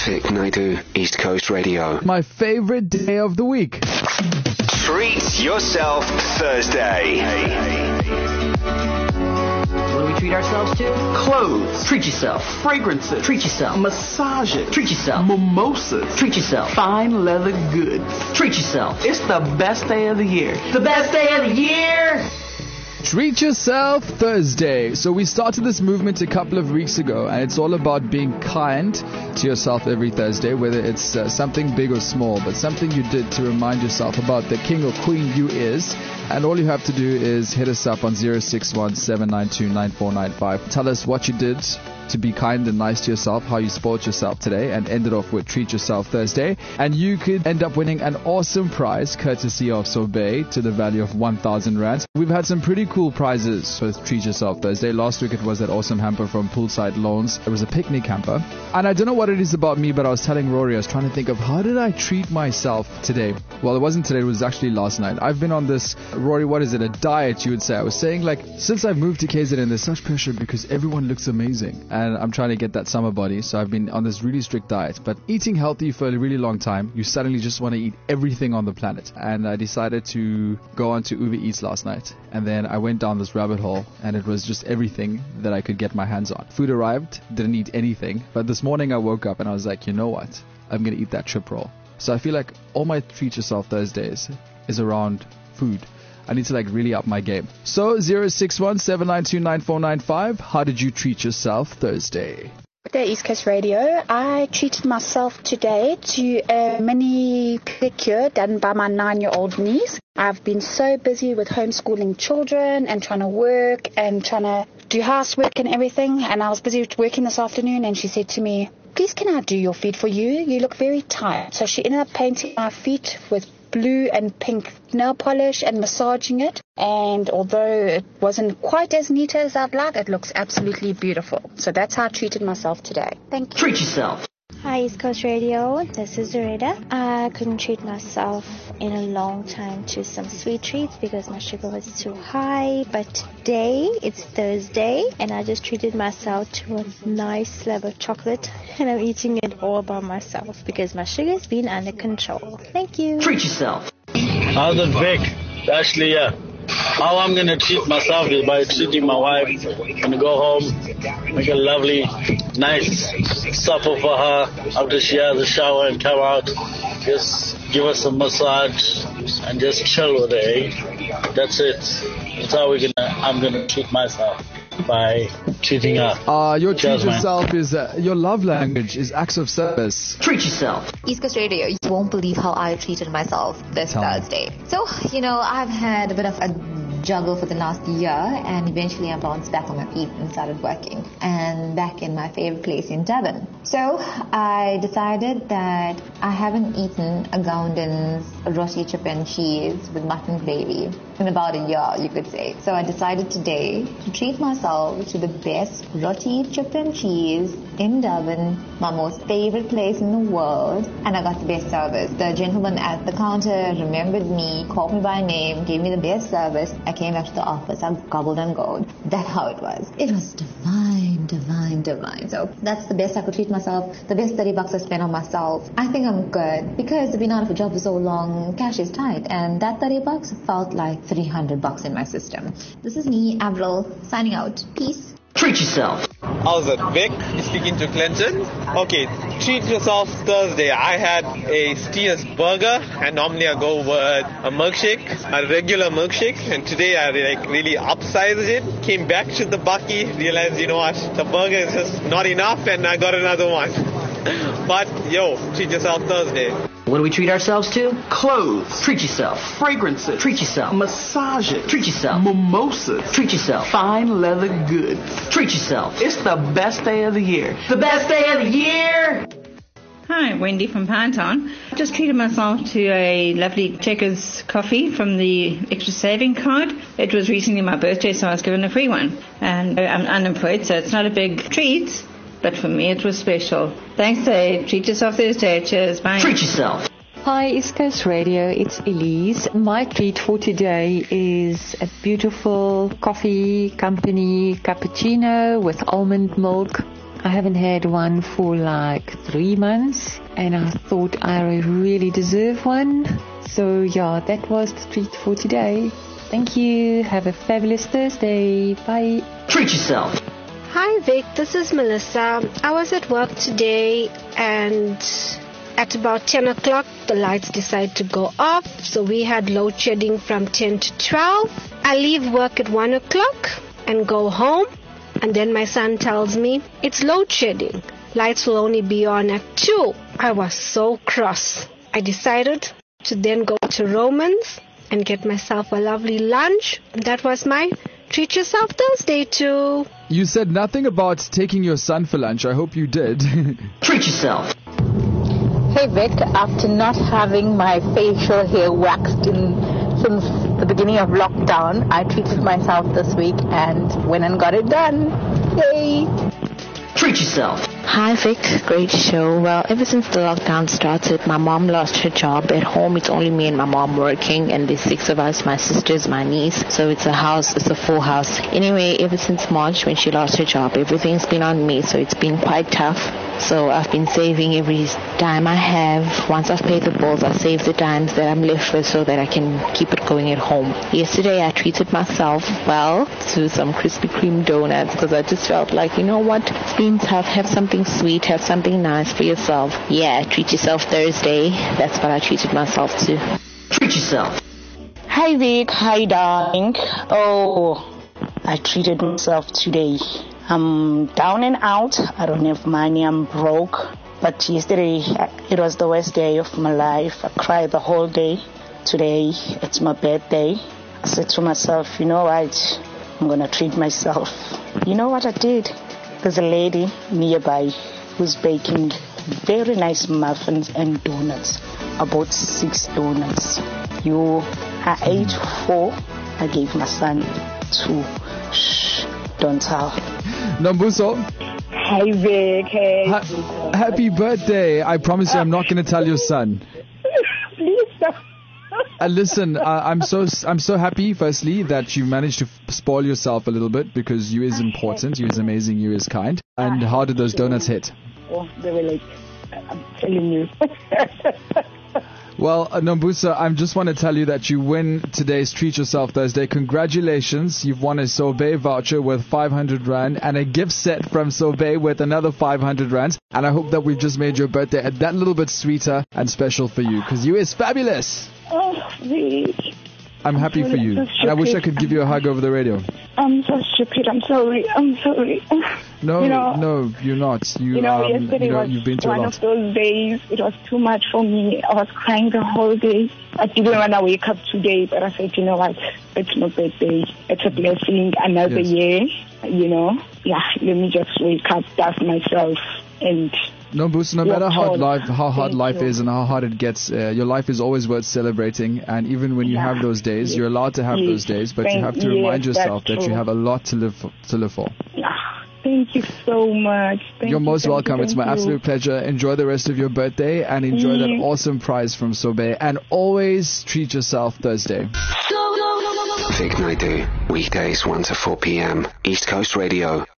Vic Naidu, East Coast Radio. My favorite day of the week. Treat Yourself Thursday. What do we treat ourselves to? Clothes. Treat yourself. Fragrances. Treat yourself. Massages. Treat yourself. Mimosas. Treat yourself. Fine leather goods. Treat yourself. It's the best day of the year. The best day of the year! Treat Yourself Thursday. So we started this movement a couple of weeks ago, and it's all about being kind to yourself every Thursday, whether it's something big or small, but something you did to remind yourself about the king or queen you is. And all you have to do is hit us up on 061-792-9495. Tell us what you did to be kind and nice to yourself, how you spoiled yourself today, and end it off with Treat Yourself Thursday. And you could end up winning an awesome prize courtesy of Sorbet to the value of 1,000 Rand. We've had some pretty cool prizes with Treat Yourself Thursday. Last week it was that awesome hamper from Poolside Loans. It was a picnic hamper. And I don't know what it is about me, but I was telling Rory, I was trying to think of how did I treat myself today? Well, it wasn't today, it was actually last night. I've been on this, Rory, what is it, a diet you would say. I was saying, like, since I've moved to KZN, there's such pressure because everyone looks amazing. And I'm trying to get that summer body, so I've been on this really strict diet. But eating healthy for a really long time, you suddenly just want to eat everything on the planet. And I decided to go on to Uber Eats last night. And then I went down this rabbit hole, and it was just everything that I could get my hands on. Food arrived, didn't eat anything. But this morning I woke up and I was like, you know what? I'm going to eat that chip roll. So I feel like all my Treat Yourself Thursdays is around food. I need to really up my game. So 061-792-9495. How did you treat yourself Thursday? Good day, East Coast Radio. I treated myself today to a mini pedicure done by my 9-year-old niece. I've been so busy with homeschooling children and trying to work and trying to do housework and everything. And I was busy working this afternoon, and she said to me, please can I do your feet for you? You look very tired. So she ended up painting my feet with blue and pink nail polish and massaging it. And although it wasn't quite as neat as I'd like, it looks absolutely beautiful. So that's how I treated myself today. Thank you. Treat yourself. Hi, East Coast Radio. This is Zareda. I couldn't treat myself in a long time to some sweet treats because my sugar was too high. But today, it's Thursday, and I just treated myself to a nice slab of chocolate, and I'm eating it all by myself because my sugar's been under control. Thank you. Treat yourself. How's it, Vic? Ashley, yeah. How I'm going to treat myself is by treating my wife. I'm going to go home, make a lovely, nice supper for her after she has a shower and come out. Just give her some massage and just chill with her, eh? That's it. That's how I'm going to treat myself, by treating her. Your treat yourself is, your love language is acts of service. Treat yourself. East Coast Radio, you won't believe how I treated myself this Thursday. So, I've had a bit of a juggle for the last year, and eventually I bounced back on my feet and started working, and back in my favorite place in Durban. So I decided that I haven't eaten a Gounden's roti chip and cheese with mutton gravy in about a year, you could say. So I decided today to treat myself to the best roti chip and cheese in Durban, my most favorite place in the world, and I got the best service. The gentleman at the counter remembered me, called me by name, gave me the best service. I came back to the office, I gobbled and gold. That's how it was. It was divine, divine, divine. So that's the best I could treat myself, the best $30 I spent on myself. I think I'm good because I've been out of a job for so long, cash is tight, and that $30 felt like $300 in my system. This is me, Avril, signing out. Peace. Treat yourself. How's it, Vic? You're speaking to Clinton. Okay, treat yourself Thursday. I had a Steers burger, and normally I go with a milkshake, a regular milkshake, and today I really upsized it. Came back to the Bucky, realized, you know what, the burger is just not enough, and I got another one. But, treat yourself Thursday. What do we treat ourselves to? Clothes. Treat yourself. Fragrances. Treat yourself. Massages. Treat yourself. Mimosas. Treat yourself. Fine leather goods. Treat yourself. It's the best day of the year. The best day of the year! Hi, Wendy from Pinetown. I just treated myself to a lovely Checkers coffee from the extra saving card. It was recently my birthday, so I was given a free one. And I'm unemployed, so it's not a big treat. But for me, it was special. Thanks, Dave. Treat yourself Thursday. Cheers. Bye. Treat yourself. Hi, East Coast Radio. It's Elise. My treat for today is a beautiful coffee company cappuccino with almond milk. I haven't had one for like 3 months, and I thought I really deserve one. So yeah, that was the treat for today. Thank you. Have a fabulous Thursday. Bye. Treat yourself. Hi Vic, this is Melissa. I was at work today and at about 10 o'clock the lights decided to go off. So we had load shedding from 10 to 12. I leave work at 1 o'clock and go home. And then my son tells me it's load shedding. Lights will only be on at 2. I was so cross. I decided to then go to Romans and get myself a lovely lunch. And that was my Treat Yourself Thursday too. You said nothing about taking your son for lunch. I hope you did. Treat yourself. Hey Vic, after not having my facial hair waxed since the beginning of lockdown, I treated myself this week and went and got it done. Yay! Treat yourself. Hi Vic, great show. Well, ever since the lockdown started, my mom lost her job. At home, it's only me and my mom working, and there's 6 of us, my sisters, my niece. So it's a full house. Anyway, ever since March when she lost her job, everything's been on me, so it's been quite tough. So I've been saving every dime I have. Once I've paid the bills, I save the dimes that I'm left with so that I can keep it going at home. Yesterday, I treated myself, to some Krispy Kreme donuts because I just felt like, you know what, it's been tough. Have something sweet, have something nice for yourself. Yeah, Treat Yourself Thursday. That's what I treated myself to. Treat yourself. Hi Vic, hi darling. Oh, I treated myself today. I'm down and out. I don't have money. I'm broke. But yesterday, it was the worst day of my life. I cried the whole day. Today, it's my birthday. I said to myself, you know what? I'm going to treat myself. You know what I did? There's a lady nearby who's baking very nice muffins and donuts. I bought 6 donuts. I ate 4. I gave my son 2. Shh, don't tell. Nambuso. Hi Vic. Hey. Happy birthday. I promise you I'm not going to tell your son. Please stop. Listen, I'm so happy, firstly, that you managed to spoil yourself a little bit because you is important, you is amazing, you is kind. And how did those donuts hit? Oh, they were like, I'm telling you. Well, Nombusa, I just want to tell you that you win today's Treat Yourself Thursday. Congratulations. You've won a Sorbet voucher worth 500 Rand and a gift set from Sorbet worth another 500 Rand. And I hope that we've just made your birthday that little bit sweeter and special for you because you is fabulous. Oh, Vic. I'm happy for you. And I wish I could give you a hug over the radio. I'm so stupid. I'm sorry. No, no, you're not. Yesterday was you've been through one a lot. of those days. It was too much for me. I was crying the whole day. I didn't want to wake up today, but I said, you know what? It's my birthday. It's a blessing. Another year, Yeah, let me just wake up, dust myself, and... No, Boost, no matter how hard life is and how hard it gets, your life is always worth celebrating. And even when you have those days, you're allowed to have those days, but you have to remind yourself that you have a lot to live for. Thank you so much. You're most welcome. It's my absolute pleasure. Enjoy the rest of your birthday and enjoy that awesome prize from Sorbet. And always treat yourself Thursday. Vic Naidu, weekdays 1 to 4 p.m. East Coast Radio.